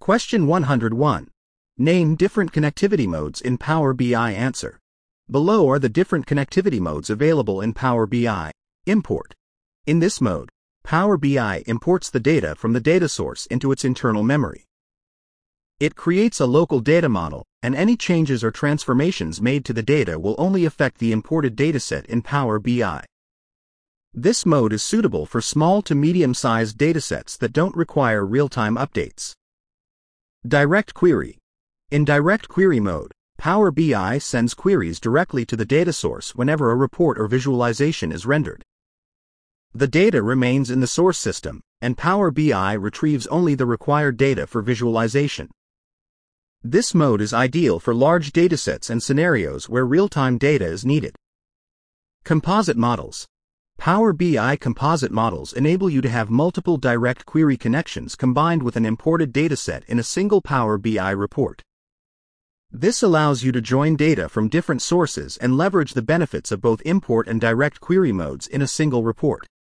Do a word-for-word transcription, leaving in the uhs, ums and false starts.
Question one hundred one. Name different connectivity modes in Power B I. Answer. Below are the different connectivity modes available in Power B I. Import. In this mode, Power B I imports the data from the data source into its internal memory. It creates a local data model, and any changes or transformations made to the data will only affect the imported dataset in Power B I. This mode is suitable for small to medium-sized datasets that don't require real-time updates. Direct Query. In Direct Query mode, Power B I sends queries directly to the data source whenever a report or visualization is rendered. The data remains in the source system, and Power B I retrieves only the required data for visualization. This mode is ideal for large datasets and scenarios where real-time data is needed. Composite Models. Power B I composite models enable you to have multiple direct query connections combined with an imported dataset in a single Power B I report. This allows you to join data from different sources and leverage the benefits of both import and direct query modes in a single report.